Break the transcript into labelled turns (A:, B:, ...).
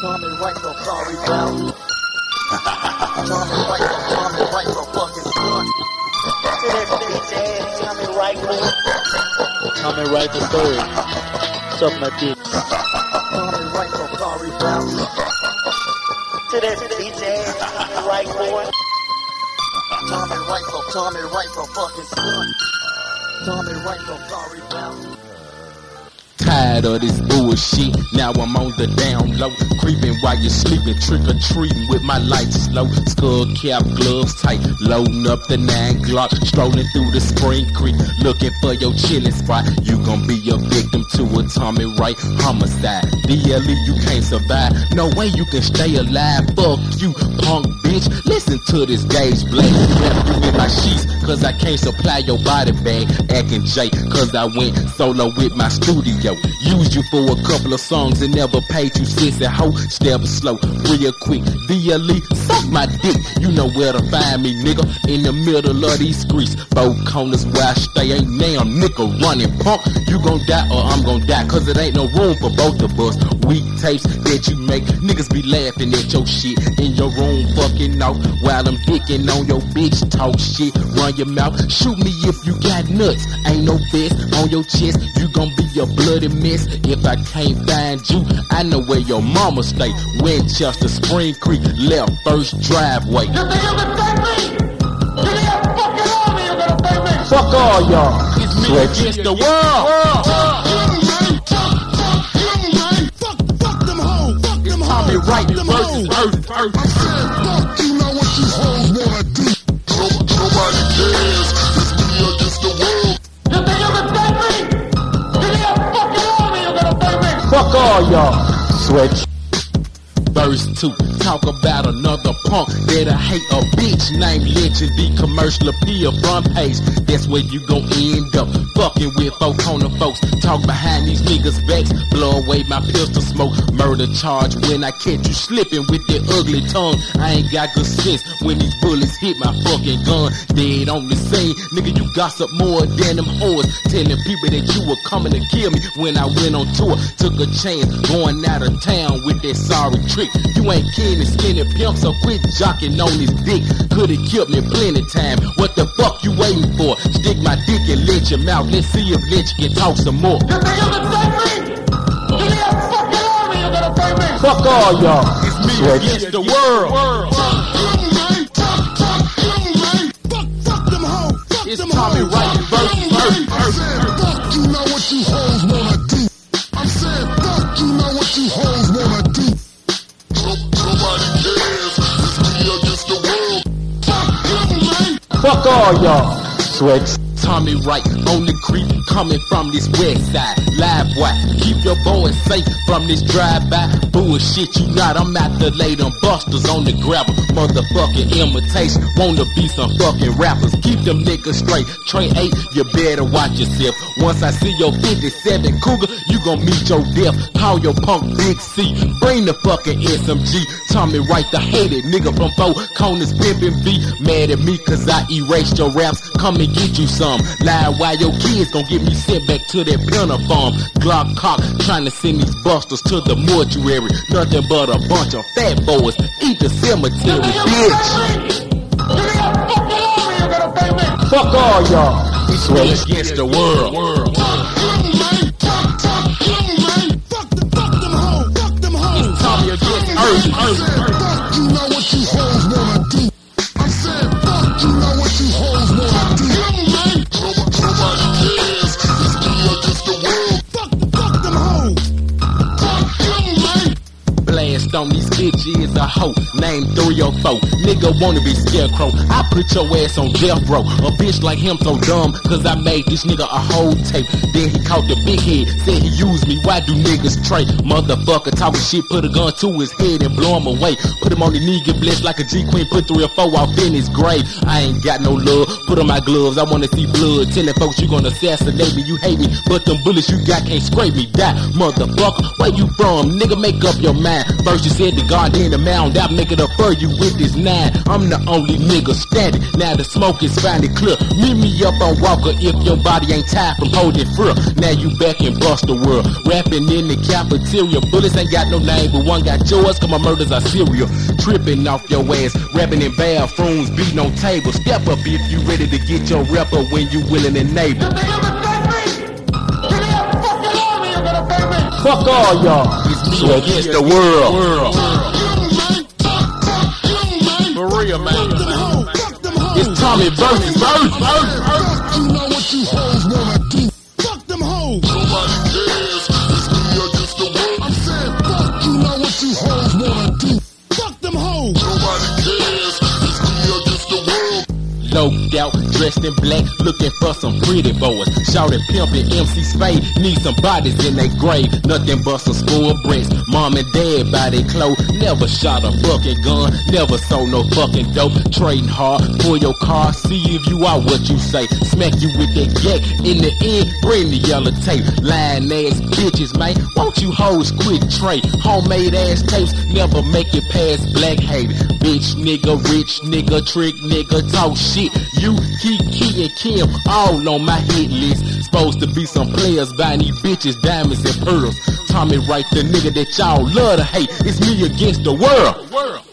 A: Tommy right, so sorry, pal. Tommy right, so fucking stunt. To that bitch ass, Tommy right,
B: Tommy right the third. Suck my dick.
A: Tommy right, so sorry, pal. To that bitch ass, Tommy right, boy. Tommy right, so fucking stunt. Tommy right, so sorry, pal.
C: Tired of this bullshit, now I'm on the down low. Creeping while you're sleeping, trick-or-treating with my lights slow. Skull cap, gloves tight, loading up the 9 Glock. Strolling through the Spring Creek, looking for your chilling spot. You gon' be a victim to a Tommy Wright homicide. DLE, you can't survive, no way you can stay alive. Fuck you, punk bitch, listen to this gauge blade. Wrap you in my sheets, cause I can't supply your body bag. Acting J, cause I went solo with my studio. Used you for a couple of songs and never paid you sissy hoe. Step slow, real quick. DLE, suck my dick. You know where to find me, nigga. In the middle of these streets, both corners where I stay. Ain't damn nigga running punk. You gon' die or I'm gon' die, cause it ain't no room for both of us. Weak tapes that you make, niggas be laughing at your shit. In your room fucking out while I'm dicking on your bitch. Talk shit, run your mouth. Shoot me if you got nuts. Ain't no vest on your chest. You gon' be a bloody mess if I can't find you. I know where your mama stay. Winchester, Spring Creek, left first driveway.
D: You think you can take me? You think I'm fucking army you're gonna take me?
B: Fuck all y'all.
C: It's me against the world.
E: Fuck them hoes. Fuck them hoes.
C: Tommy Wright versus Earth.
E: I said, fuck you know what you hoes wanna do. Nobody cares. It's me against the world.
D: You think you can take me? You think I'm fucking army you're gonna take me?
B: Fuck all y'all. Switch.
C: Verse 2, talk about another punk that'll hate a bitch named Legend. The commercial appeal front page, that's where you gon' end up. Fucking with folk on the folks, talk behind these niggas' backs. Blow away my pistol smoke, murder charge when I catch you slipping with that ugly tongue. I ain't got good sense when these bullets hit my fucking gun. Dead on the scene, nigga, you gossip more than them whores. Telling people that you were coming to kill me when I went on tour. Took a chance going out of town with that sorry trick. You ain't keen to skinny pimp, so quit jocking on this dick. Could've killed me plenty time. What the fuck you waiting for? Stick my dick and let your mouth. Let's see if Lynch can talk some more.
D: You think you can take me? You think I'm fucking army you're gonna take me?
B: Fuck all y'all.
C: It's me
B: Switch.
C: against the world.
E: Fuck them hoes. Fuck
C: It's
E: them
C: Tommy
E: hoes.
C: Wright versus Earth.
E: I said, fuck you know what you hoes wanna do. I said, fuck you know what you hoes wanna do. Nobody cares. It's me against the world. Fuck them, man.
B: Fuck all y'all. Switch.
C: Tommy Wright on the creek, coming from this west side. Live boy, keep your boys safe from this drive-by. Bullshit, you not, I'm out to lay them busters on the gravel. Motherfucking imitation, wanna be some fucking rappers. Keep them niggas straight. Train 8, you better watch yourself. Once I see your 57 Cougar, you gon' meet your death. Call your punk Big C, bring the fucking SMG. Tommy Wright, the hated nigga from 4 corners, pimpin' B. Mad at me cause I erased your raps, come and get you some. Lie while your kids gon' get me sent back to that penal farm. Glock cock, trying to send these busters to the mortuary. Nothing but a bunch of fat boys, eat the cemetery, bitch.
B: Fuck all y'all.
C: It's me against the world. It's Tommy against Earth.
E: Fuck you know what you hoes wanna do. I said, fuck you know what you hoes wanna do. Nobody cares. It's me against the world. Fuck them hoes. Fuck them, man.
C: Blast on these bitches a hoe, name 3 or 4. Nigga wanna be scarecrow, I put your ass on death row. A bitch like him so dumb, cause I made this nigga a whole tape. Then he caught the big head, said he used me, why do niggas trade? Motherfucker talking shit, put a gun to his head and blow him away. Put him on the knee, get blessed like a G-Queen, put 3 or 4 off in his grave. I ain't got no love, put on my gloves, I wanna see blood. Telling folks you gonna assassinate me, you hate me, but them bullets you got can't scrape me. Die, motherfucker, where you from? Nigga, make up your mind. First you said the God, then the mound, I make it up for you with this 9. I'm the only nigga standing, now the smoke is finally clear. Meet me up on Walker if your body ain't tired from holding fur. Now you back in Buster World, rapping in the cafeteria. Bullets ain't got no name, but one got yours, cause my murders are serial. Tripping off your ass, rapping in bathrooms, beating on tables. Step up if you ready to get your rapper when you willing and able.
B: Fuck all y'all.
C: It's me against the world. For real, man. It's Tommy versus verse.
E: You know what you hoes wanna do. Fuck them hoes. Nobody cares. It's me against the world. I'm saying fuck you know what you hoes wanna do. Fuck them hoes. Nobody cares. It's me against the world.
C: Loped out, dressed in black, looking for some pretty boys. Shouting pimpin' MC Spade, need some bodies in their grave. Nothing but some spoiled bricks. Mom and dad by their clothes. Never shot a fucking gun, never sold no fucking dope. Trading hard, pull your car, see if you are what you say. Smack you with that yak, in the end, bring the yellow tape. Lying ass bitches, man, won't you hoes quit trade? Homemade ass tapes, never make it past black hate. Bitch nigga, rich nigga, trick nigga, talk shit. You, Kiki, and Kim, all on my hit list. Supposed to be some players buying these bitches diamonds and pearls. Tommy Wright, the nigga that y'all love to hate. It's me against the world.